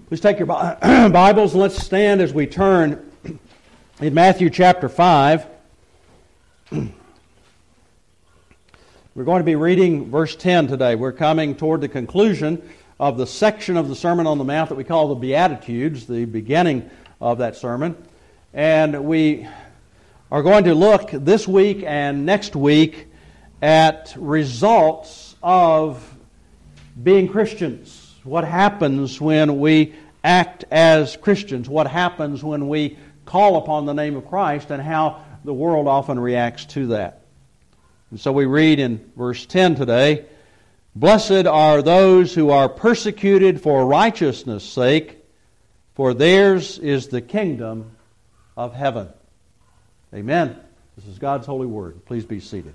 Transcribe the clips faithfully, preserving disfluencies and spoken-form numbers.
Please take your Bibles and let's stand as we turn in Matthew chapter five. We're going to be reading verse ten today. We're coming toward the conclusion of the section of the Sermon on the Mount that we call the Beatitudes, the beginning of that sermon. And we are going to look this week and next week at results of being Christians. What happens when we act as Christians? What happens when we call upon the name of Christ, and how the world often reacts to that. And so we read in verse ten today, "Blessed are those who are persecuted for righteousness' sake, for theirs is the kingdom of heaven." Amen. This is God's holy word. Please be seated.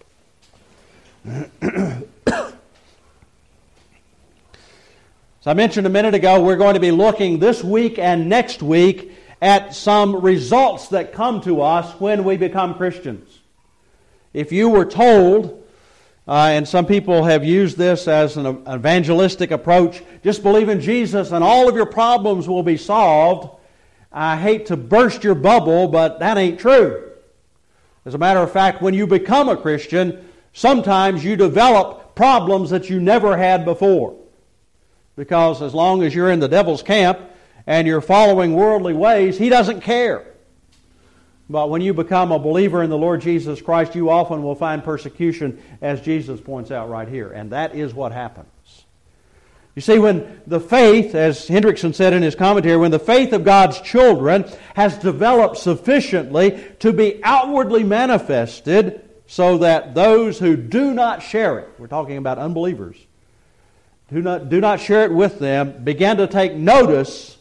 As I mentioned a minute ago, we're going to be looking this week and next week at some results that come to us when we become Christians. If you were told, uh, and some people have used this as an evangelistic approach, just believe in Jesus and all of your problems will be solved, I hate to burst your bubble, but that ain't true. As a matter of fact, when you become a Christian, sometimes you develop problems that you never had before. Because as long as you're in the devil's camp and you're following worldly ways, he doesn't care. But when you become a believer in the Lord Jesus Christ, you often will find persecution, as Jesus points out right here. And that is what happens. You see, when the faith, as Hendrickson said in his commentary, when the faith of God's children has developed sufficiently to be outwardly manifested so that those who do not share it, we're talking about unbelievers, Do not, do not share it with them, begin to take notice,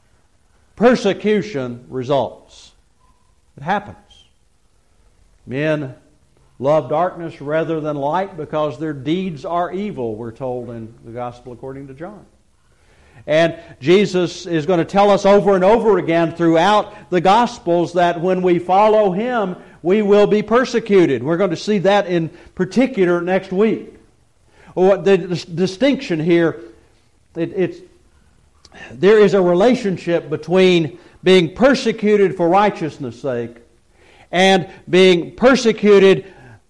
persecution results. It happens. Men love darkness rather than light because their deeds are evil, we're told in the Gospel according to John. And Jesus is going to tell us over and over again throughout the Gospels that when we follow Him, we will be persecuted. We're going to see that in particular next week. Well, the distinction here, it, it's, there is a relationship between being persecuted for righteousness' sake and being persecuted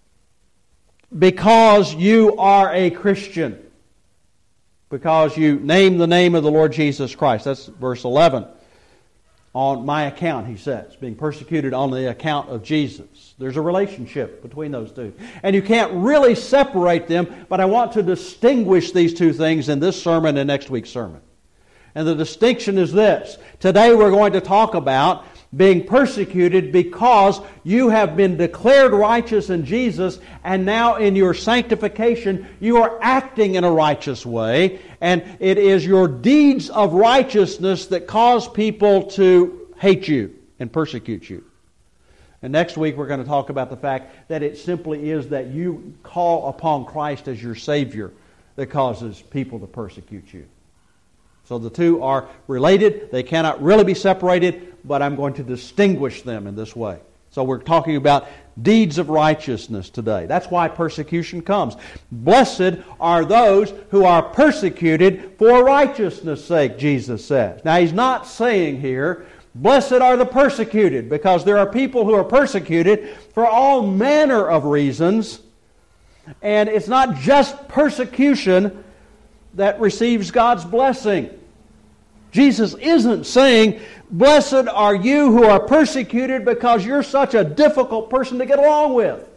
because you are a Christian, because you name the name of the Lord Jesus Christ. That's verse eleven. On my account, he says, being persecuted on the account of Jesus. There's a relationship between those two. And you can't really separate them, but I want to distinguish these two things in this sermon and next week's sermon. And the distinction is this. Today we're going to talk about being persecuted because you have been declared righteous in Jesus, and now in your sanctification you are acting in a righteous way, and it is your deeds of righteousness that cause people to hate you and persecute you. And next week we're going to talk about the fact that it simply is that you call upon Christ as your Savior that causes people to persecute you. So the two are related. They cannot really be separated, but I'm going to distinguish them in this way. So we're talking about deeds of righteousness today. That's why persecution comes. Blessed are those who are persecuted for righteousness' sake, Jesus says. Now He's not saying here, blessed are the persecuted, because there are people who are persecuted for all manner of reasons. And it's not just persecution that receives God's blessing. Jesus isn't saying, blessed are you who are persecuted because you're such a difficult person to get along with.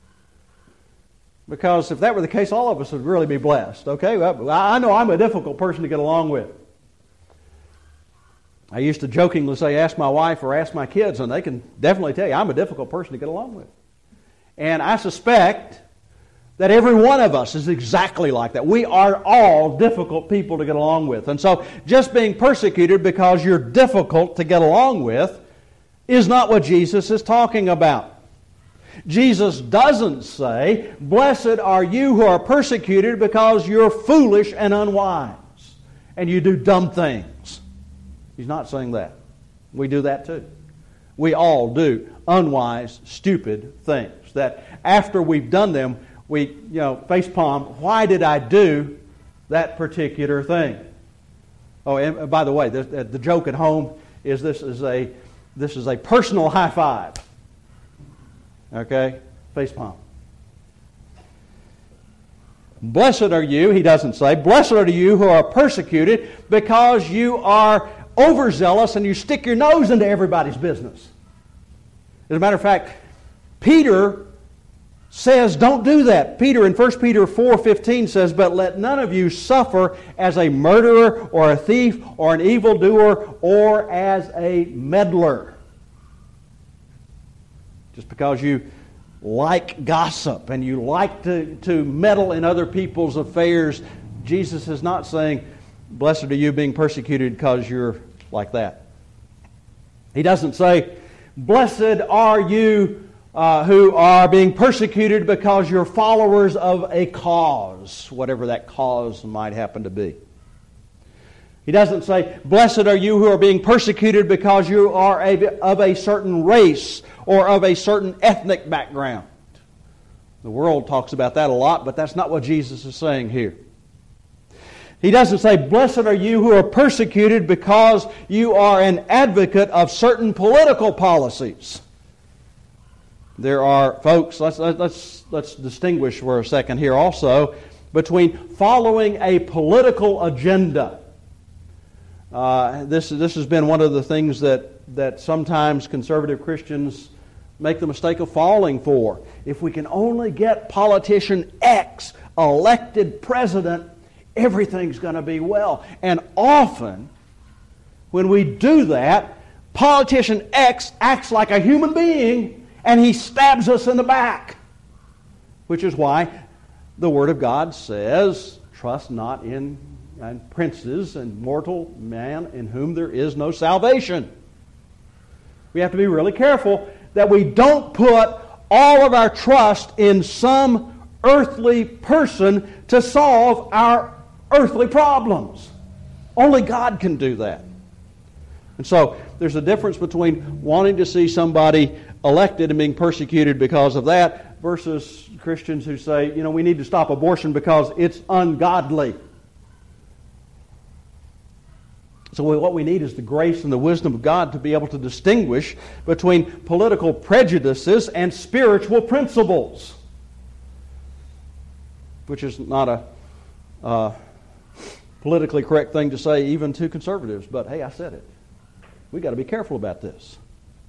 Because if that were the case, all of us would really be blessed. Okay, well, I know I'm a difficult person to get along with. I used to jokingly say, ask my wife or ask my kids, and they can definitely tell you I'm a difficult person to get along with. And I suspect that every one of us is exactly like that. We are all difficult people to get along with. And so just being persecuted because you're difficult to get along with is not what Jesus is talking about. Jesus doesn't say, blessed are you who are persecuted because you're foolish and unwise and you do dumb things. He's not saying that. We do that too. We all do unwise, stupid things that after we've done them, we, you know, face palm, why did I do that particular thing? Oh, and by the way, the, the joke at home is this is a this is a personal high five. Okay? Face palm. Blessed are you, he doesn't say, blessed are you who are persecuted because you are overzealous and you stick your nose into everybody's business. As a matter of fact, Peter says don't do that. Peter in First Peter four fifteen says, but let none of you suffer as a murderer or a thief or an evildoer or as a meddler. Just because you like gossip and you like to, to meddle in other people's affairs, Jesus is not saying, blessed are you being persecuted because you're like that. He doesn't say, blessed are you uh, who are being persecuted because you're followers of a cause, whatever that cause might happen to be. He doesn't say, blessed are you who are being persecuted because you are a, of a certain race or of a certain ethnic background. The world talks about that a lot, but that's not what Jesus is saying here. He doesn't say, blessed are you who are persecuted because you are an advocate of certain political policies. There are, folks, let's, let's, let's distinguish for a second here also between following a political agenda. Uh, this, this has been one of the things that, that sometimes conservative Christians make the mistake of falling for. If we can only get politician X elected president, everything's going to be well. And often, when we do that, politician X acts like a human being and he stabs us in the back. Which is why the Word of God says, trust not in and princes and mortal man in whom there is no salvation. We have to be really careful that we don't put all of our trust in some earthly person to solve our earthly problems. Only God can do that. And so there's a difference between wanting to see somebody elected and being persecuted because of that versus Christians who say, you know, we need to stop abortion because it's ungodly. So what we need is the grace and the wisdom of God to be able to distinguish between political prejudices and spiritual principles. Which is not a uh, politically correct thing to say even to conservatives, but hey, I said it. We've got to be careful about this.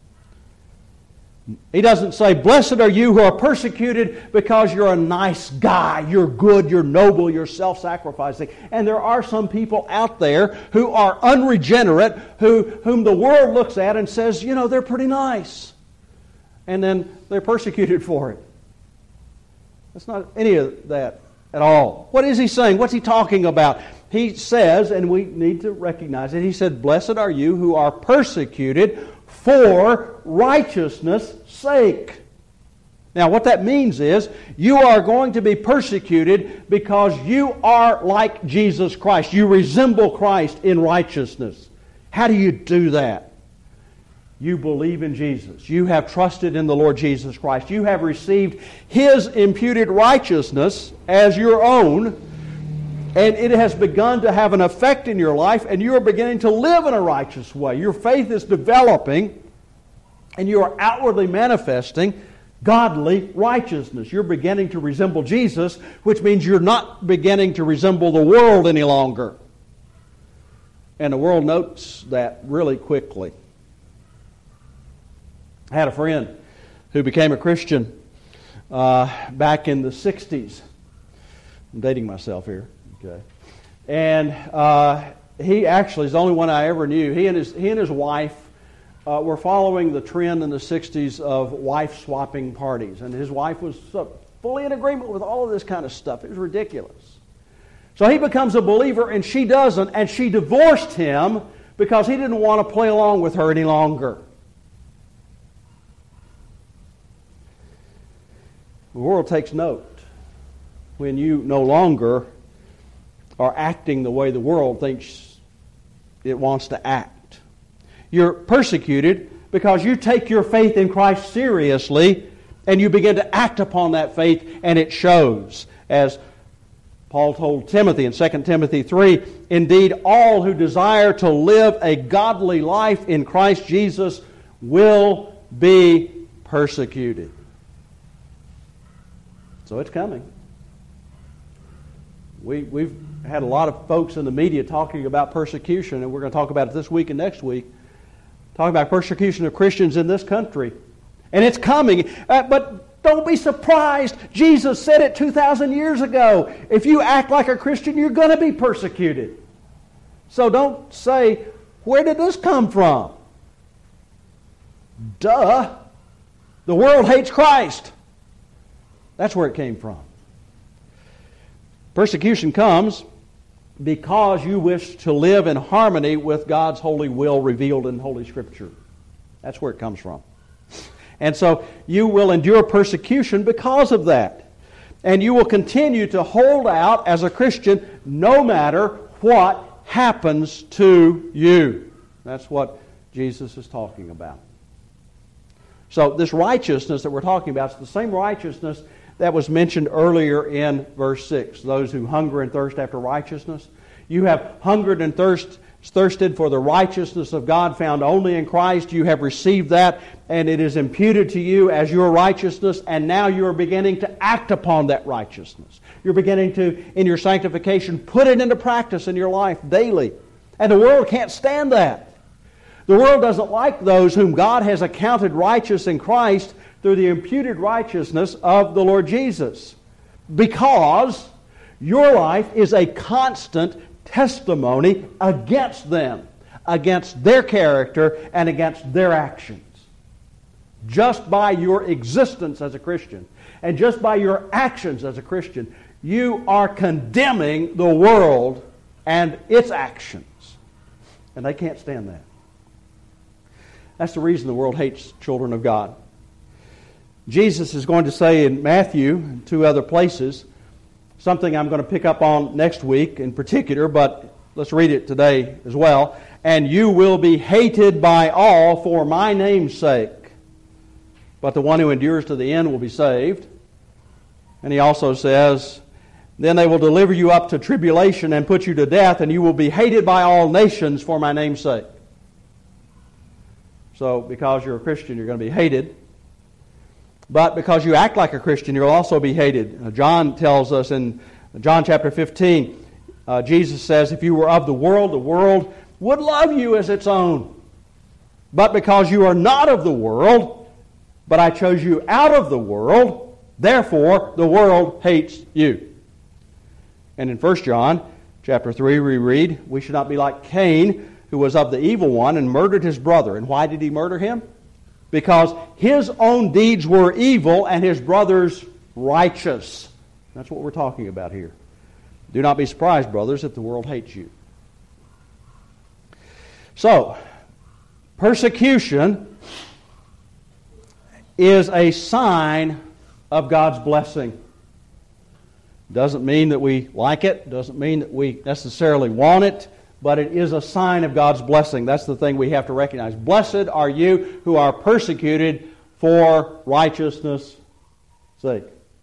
He doesn't say, blessed are you who are persecuted because you're a nice guy, you're good, you're noble, you're self-sacrificing. And there are some people out there who are unregenerate, who, whom the world looks at and says, you know, they're pretty nice. And then they're persecuted for it. That's not any of that at all. What is he saying? What's he talking about? He says, and we need to recognize it, he said, blessed are you who are persecuted for righteousness' sake. Now, what that means is you are going to be persecuted because you are like Jesus Christ. You resemble Christ in righteousness. How do you do that? You believe in Jesus. You have trusted in the Lord Jesus Christ. You have received His imputed righteousness as your own, and it has begun to have an effect in your life, and you are beginning to live in a righteous way. Your faith is developing, and you are outwardly manifesting godly righteousness. You're beginning to resemble Jesus, which means you're not beginning to resemble the world any longer. And the world notes that really quickly. I had a friend who became a Christian uh, back in the sixties. I'm dating myself here. Okay, and uh, he actually is the only one I ever knew. He and his he and his wife uh, were following the trend in the sixties of wife swapping parties, and his wife was fully in agreement with all of this kind of stuff. It was ridiculous. So he becomes a believer, and she doesn't, and she divorced him because he didn't want to play along with her any longer. The world takes note when you no longer are acting the way the world thinks it wants to act. You're persecuted because you take your faith in Christ seriously and you begin to act upon that faith, and it shows. As Paul told Timothy in Second Timothy three, indeed, all who desire to live a godly life in Christ Jesus will be persecuted. So it's coming. We, we've had a lot of folks in the media talking about persecution, and we're going to talk about it this week and next week. Talking about persecution of Christians in this country. And it's coming. Uh, but don't be surprised. Jesus said it two thousand years ago. If you act like a Christian, you're going to be persecuted. So don't say, where did this come from? Duh. The world hates Christ. That's where it came from. Persecution comes because you wish to live in harmony with God's holy will revealed in Holy Scripture. That's where it comes from. And so you will endure persecution because of that. And you will continue to hold out as a Christian no matter what happens to you. That's what Jesus is talking about. So this righteousness that we're talking about is the same righteousness that was mentioned earlier in verse six. Those who hunger and thirst after righteousness. You have hungered and thirst, thirsted for the righteousness of God found only in Christ. You have received that, and it is imputed to you as your righteousness, and now you are beginning to act upon that righteousness. You're beginning to, in your sanctification, put it into practice in your life daily. And the world can't stand that. The world doesn't like those whom God has accounted righteous in Christ through the imputed righteousness of the Lord Jesus. Because your life is a constant testimony against them, against their character, and against their actions. Just by your existence as a Christian, and just by your actions as a Christian, you are condemning the world and its actions. And they can't stand that. That's the reason the world hates children of God. Jesus is going to say in Matthew and two other places, something I'm going to pick up on next week in particular, but let's read it today as well. And you will be hated by all for my name's sake, but the one who endures to the end will be saved. And he also says, then they will deliver you up to tribulation and put you to death, and you will be hated by all nations for my name's sake. So because you're a Christian, you're going to be hated. But because you act like a Christian, you'll also be hated. Uh, John tells us in John chapter fifteen, uh, Jesus says, if you were of the world, the world would love you as its own. But because you are not of the world, but I chose you out of the world, therefore the world hates you. And in First John chapter three we read, we should not be like Cain, who was of the evil one and murdered his brother. And why did he murder him? Because his own deeds were evil and his brother's righteous. That's what we're talking about here. Do not be surprised, brothers, if the world hates you. So, persecution is a sign of God's blessing. Doesn't mean that we like it. Doesn't mean that we necessarily want it. But it is a sign of God's blessing. That's the thing we have to recognize. Blessed are you who are persecuted for righteousness' sake.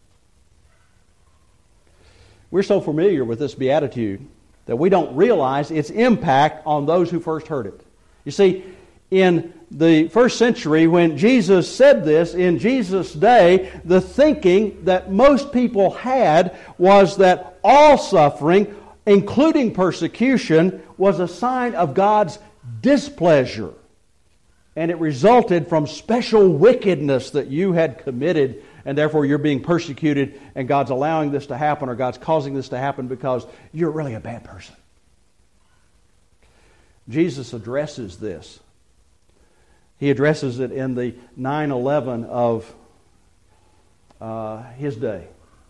We're so familiar with this beatitude that we don't realize its impact on those who first heard it. You see, in the first century, when Jesus said this, in Jesus' day, the thinking that most people had was that all suffering, including persecution, was a sign of God's displeasure. And it resulted from special wickedness that you had committed, and therefore you're being persecuted, and God's allowing this to happen, or God's causing this to happen because you're really a bad person. Jesus addresses this. He addresses it in the nine eleven of uh, his day.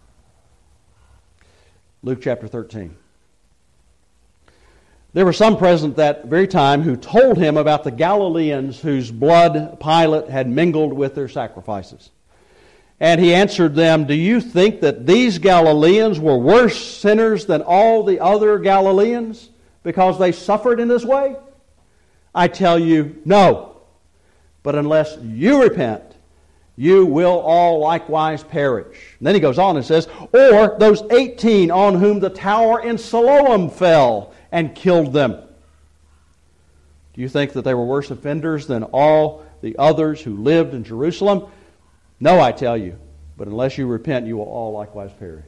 Luke chapter thirteen. There were some present that very time who told him about the Galileans whose blood Pilate had mingled with their sacrifices. And he answered them, do you think that these Galileans were worse sinners than all the other Galileans because they suffered in this way? I tell you, no. But unless you repent, you will all likewise perish. And then he goes on and says, or those eighteen on whom the tower in Siloam fell and killed them. Do you think that they were worse offenders than all the others who lived in Jerusalem? No, I tell you, but unless you repent, you will all likewise perish.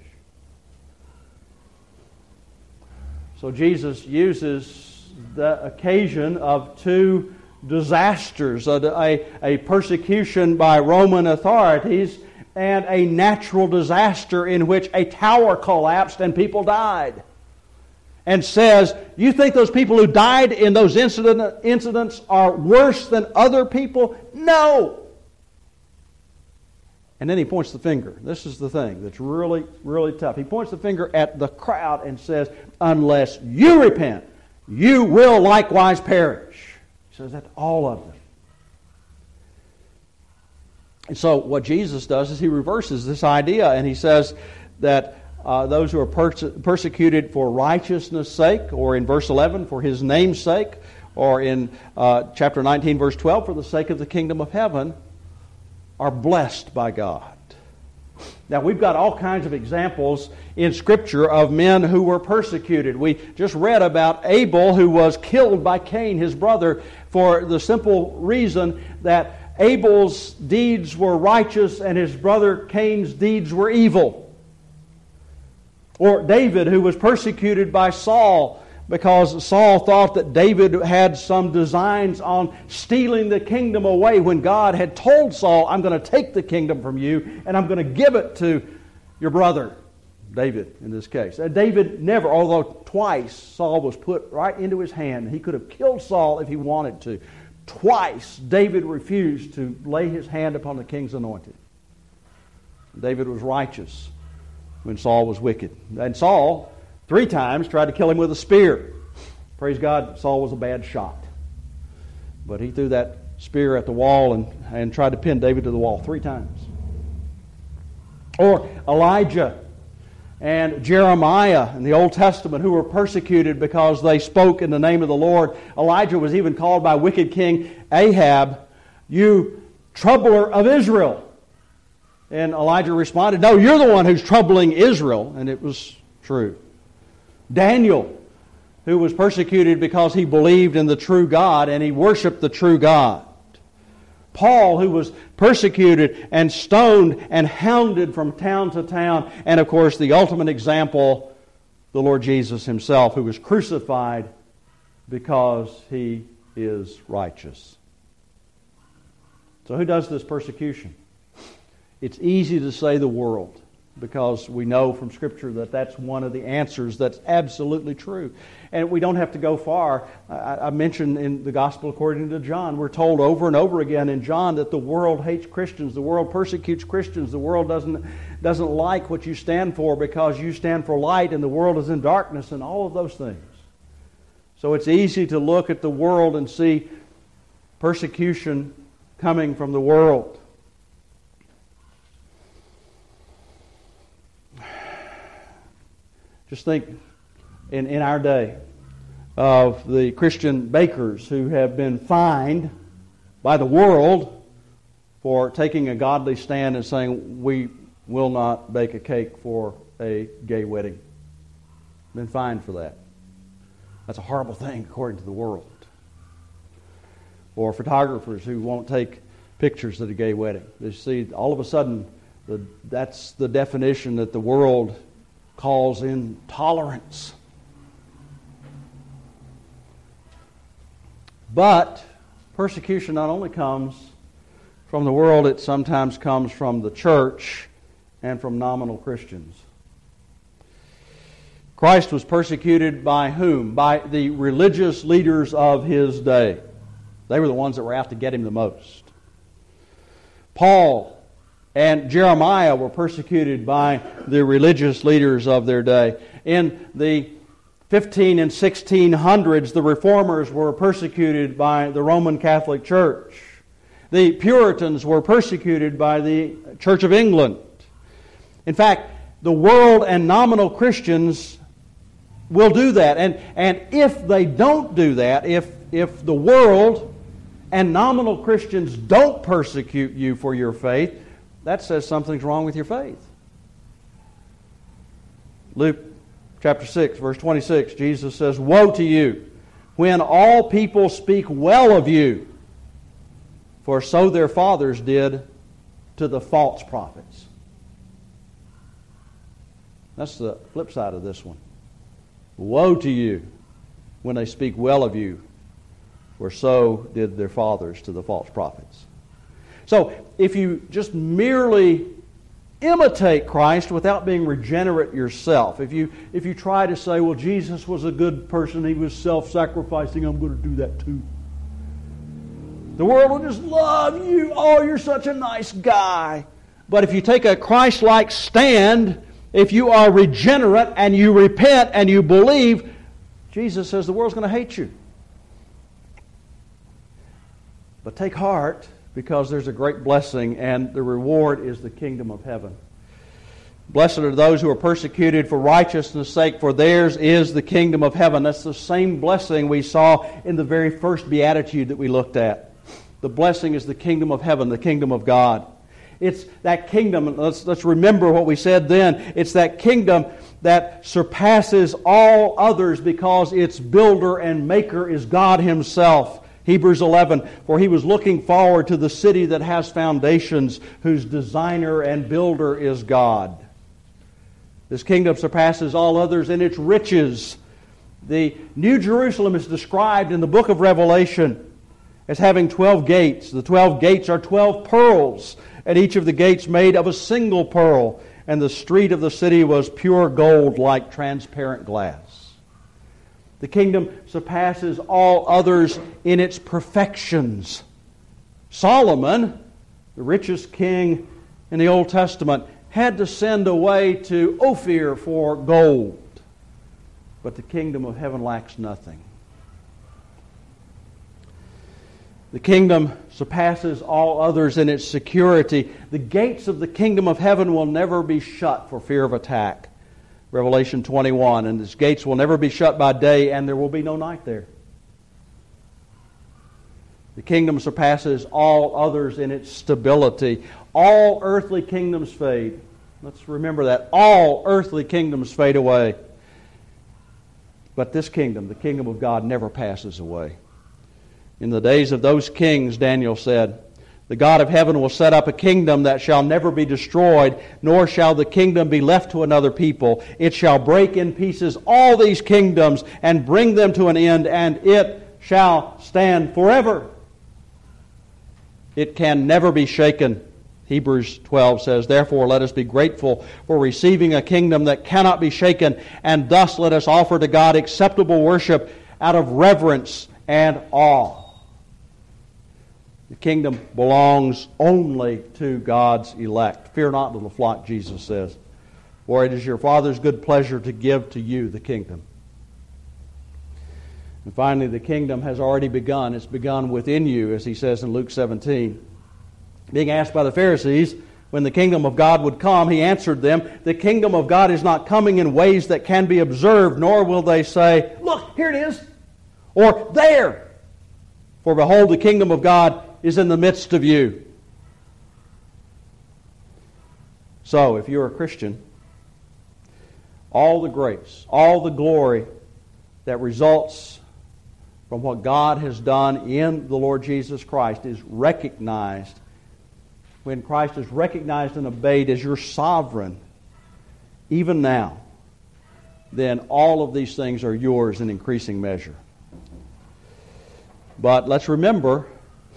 So Jesus uses the occasion of two disasters, a, a, a persecution by Roman authorities and a natural disaster in which a tower collapsed and people died. And says, you think those people who died in those incident, incidents are worse than other people? No! And then he points the finger. This is the thing that's really, really tough. He points the finger at the crowd and says, unless you repent, you will likewise perish. He says that to all of them. And so what Jesus does is he reverses this idea, and he says that uh, those who are perse- persecuted for righteousness' sake, or in verse eleven, for His name's sake, or in uh, chapter nineteen, verse twelve, for the sake of the kingdom of heaven, are blessed by God. Now, we've got all kinds of examples in Scripture of men who were persecuted. We just read about Abel, who was killed by Cain, his brother, for the simple reason that Abel's deeds were righteous and his brother Cain's deeds were evil. Or David, who was persecuted by Saul because Saul thought that David had some designs on stealing the kingdom away when God had told Saul, I'm going to take the kingdom from you and I'm going to give it to your brother, David in this case. And David never, although twice Saul was put right into his hand. He could have killed Saul if he wanted to. Twice David refused to lay his hand upon the king's anointed. David was righteous when Saul was wicked. And Saul three times tried to kill him with a spear. Praise God, Saul was a bad shot. But he threw that spear at the wall and, and tried to pin David to the wall three times. Or Elijah and Jeremiah in the Old Testament, who were persecuted because they spoke in the name of the Lord. Elijah was even called by wicked King Ahab, you troubler of Israel. And Elijah responded, no, you're the one who's troubling Israel. And it was true. Daniel, who was persecuted because he believed in the true God and he worshiped the true God. Paul, who was persecuted and stoned and hounded from town to town. And of course, the ultimate example, the Lord Jesus Himself, who was crucified because He is righteous. So who does this persecution? It's easy to say the world, because we know from Scripture that that's one of the answers that's absolutely true. And we don't have to go far. I, I mentioned in the Gospel according to John, we're told over and over again in John that the world hates Christians, the world persecutes Christians, the world doesn't, doesn't like what you stand for because you stand for light and the world is in darkness and all of those things. So it's easy to look at the world and see persecution coming from the world. Just think in, in our day of the Christian bakers who have been fined by the world for taking a godly stand and saying, we will not bake a cake for a gay wedding. Been fined for that. That's a horrible thing according to the world. Or photographers who won't take pictures at a gay wedding. You see, all of a sudden, the, that's the definition that the world calls intolerance. But persecution not only comes from the world, it sometimes comes from the church and from nominal Christians. Christ was persecuted by whom? By the religious leaders of His day. They were the ones that were out to get Him the most. Paul and Jeremiah were persecuted by the religious leaders of their day. In the fifteen and sixteen hundreds, the Reformers were persecuted by the Roman Catholic Church. The Puritans were persecuted by the Church of England. In fact, the world and nominal Christians will do that. And, and if they don't do that, if, if the world and nominal Christians don't persecute you for your faith, that says something's wrong with your faith. Luke chapter six, verse twenty-six, Jesus says, "Woe to you, when all people speak well of you, for so their fathers did to the false prophets." That's the flip side of this one. Woe to you when they speak well of you, for so did their fathers to the false prophets. So, if you just merely imitate Christ without being regenerate yourself, if you if you try to say, well, Jesus was a good person, he was self-sacrificing, I'm going to do that too. The world will just love you. Oh, you're such a nice guy. But if you take a Christ-like stand, if you are regenerate and you repent and you believe, Jesus says the world's going to hate you. But take heart, because there's a great blessing, and the reward is the kingdom of heaven. Blessed are those who are persecuted for righteousness' sake, for theirs is the kingdom of heaven. That's the same blessing we saw in the very first beatitude that we looked at. The blessing is the kingdom of heaven, the kingdom of God. It's that kingdom, let's, let's remember what we said then, it's that kingdom that surpasses all others because its builder and maker is God Himself. Hebrews eleven, for He was looking forward to the city that has foundations, whose designer and builder is God. This kingdom surpasses all others in its riches. The New Jerusalem is described in the book of Revelation as having twelve gates. The twelve gates are twelve pearls, and each of the gates made of a single pearl. And the street of the city was pure gold like transparent glass. The kingdom surpasses all others in its perfections. Solomon, the richest king in the Old Testament, had to send away to Ophir for gold. But the kingdom of heaven lacks nothing. The kingdom surpasses all others in its security. The gates of the kingdom of heaven will never be shut for fear of attack. Revelation twenty-one, and its gates will never be shut by day, and there will be no night there. The kingdom surpasses all others in its stability. All earthly kingdoms fade. Let's remember that. All earthly kingdoms fade away. But this kingdom, the kingdom of God, never passes away. In the days of those kings, Daniel said, the God of heaven will set up a kingdom that shall never be destroyed, nor shall the kingdom be left to another people. It shall break in pieces all these kingdoms and bring them to an end, and it shall stand forever. It can never be shaken. Hebrews twelve says, therefore let us be grateful for receiving a kingdom that cannot be shaken, and thus let us offer to God acceptable worship out of reverence and awe. The kingdom belongs only to God's elect. Fear not, little flock, Jesus says, for it is your Father's good pleasure to give to you the kingdom. And finally, the kingdom has already begun. It's begun within you, as He says in Luke seventeen. Being asked by the Pharisees when the kingdom of God would come, He answered them, the kingdom of God is not coming in ways that can be observed, nor will they say, look, here it is, or there. For behold, the kingdom of God is in the midst of you. So, if you're a Christian, all the grace, all the glory that results from what God has done in the Lord Jesus Christ is recognized. When Christ is recognized and obeyed as your sovereign, even now, then all of these things are yours in increasing measure. But let's remember,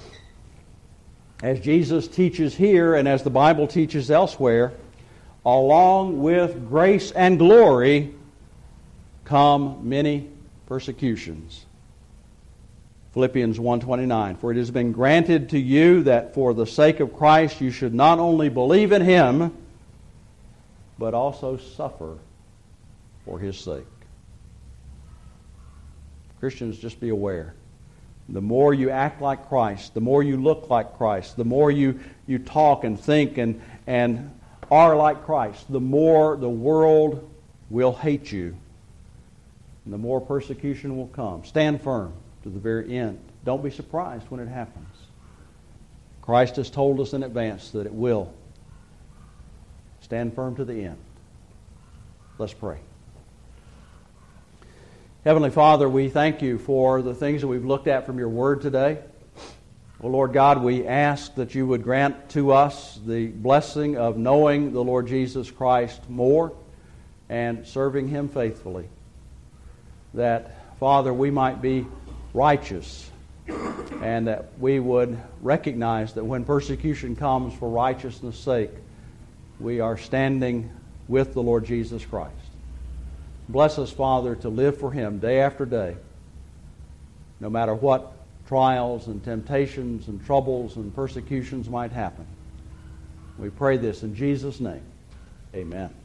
as Jesus teaches here and as the Bible teaches elsewhere, along with grace and glory come many persecutions. Philippians one twenty-nine, for it has been granted to you that for the sake of Christ you should not only believe in Him, but also suffer for His sake. Christians, just be aware. The more you act like Christ, the more you look like Christ, the more you, you talk and think and, and are like Christ, the more the world will hate you, and the more persecution will come. Stand firm to the very end. Don't be surprised when it happens. Christ has told us in advance that it will. stand firm to the end. Let's pray. Heavenly Father, we thank you for the things that we've looked at from your word today. Oh Lord God, we ask that you would grant to us the blessing of knowing the Lord Jesus Christ more and serving him faithfully. That, Father, we might be righteous and that we would recognize that when persecution comes for righteousness' sake, we are standing with the Lord Jesus Christ. Bless us, Father, to live for him day after day, no matter what trials and temptations and troubles and persecutions might happen. We pray this in Jesus' name. Amen.